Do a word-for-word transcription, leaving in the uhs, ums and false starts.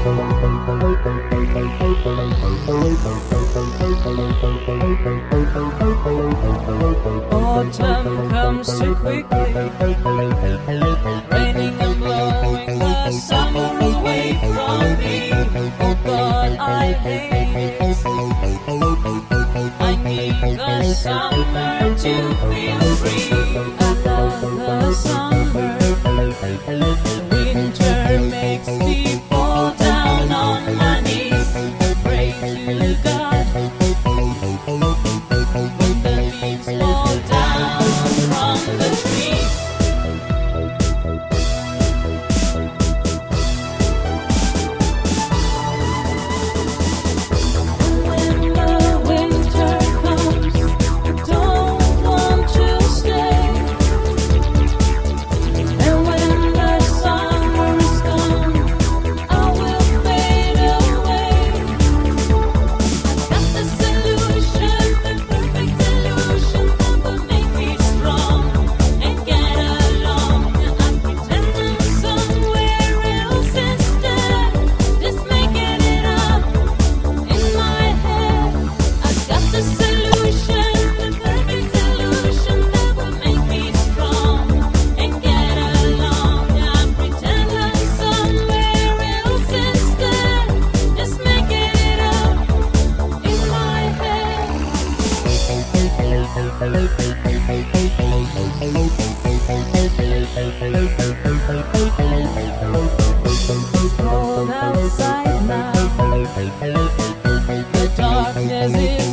Autumn comes too quickly, raining and blowing the summer away from me. Oh God, I hate it. I need the summer to feel free. I love the summer. Winter makes me fall down on my knees, pray to God. When the leaves fall down from the trees, and when the winter comes, I don't want to stay. And when the summer is gone, I will fade away. I've got the solution, the perfect solution that will make me strong and get along. I'm pretending somewhere else instead, just making it up in my head. I've got the solution, the perfect solution that will make me strong and get along. I'm pretending somewhere else instead, just making it up in my head. It's cold outside now. The darkness is